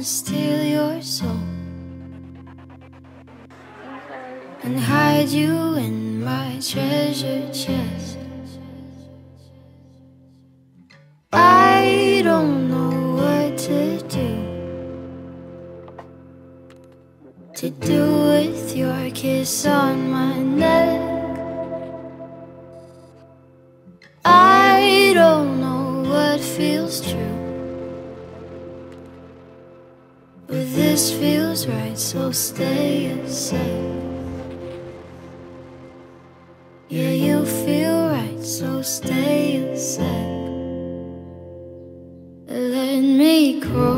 wanna steal your soul and hide you in my treasure chest. I don't know what to do with your kiss on my neck. I don't know what feels true, but this feels right, so stay a sec. Yeah, you feel right, so stay a sec. Let me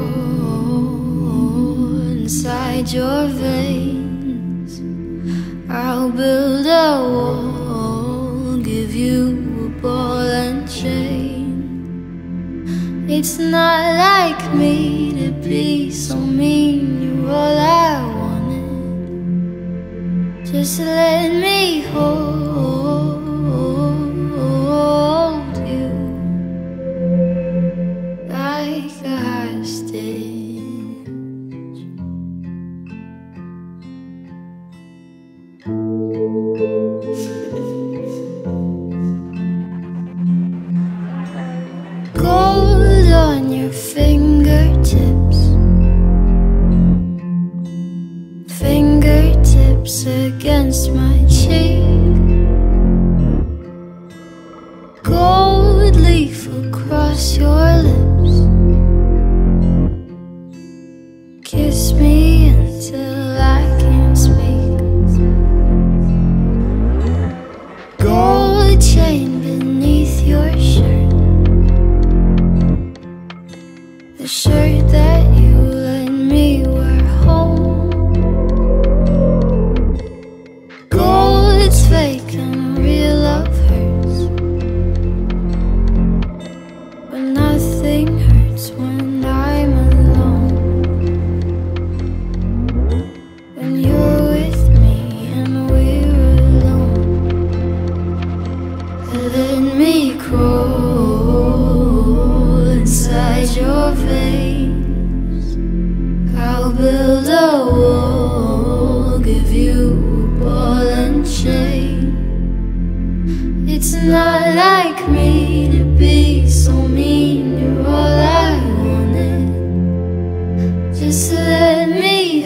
crawl inside your veins. I'll build a wall, give you a ball and chain. It's not like me to be so mean, you're all I wanted. Just let me hold you like a hostage. Gold on your fingertips, fingertips against my cheek. Gold leaf across your lips. Kiss me until I can't speak. Gold chain beneath your shirt, the shirt that you let me wear home. Gold's fake and real love hurts, but nothing hurts when I'm alone. When you're with me and we're alone, let me crawl inside your veins. I'll build a wall, give you a ball and chain. It's not like me to be so mean, you're all I wanted. Just let me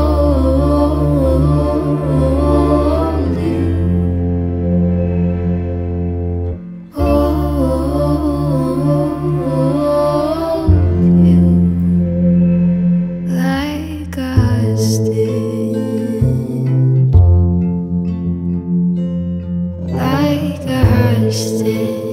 hold you, hold you like a hostage, like a hostage.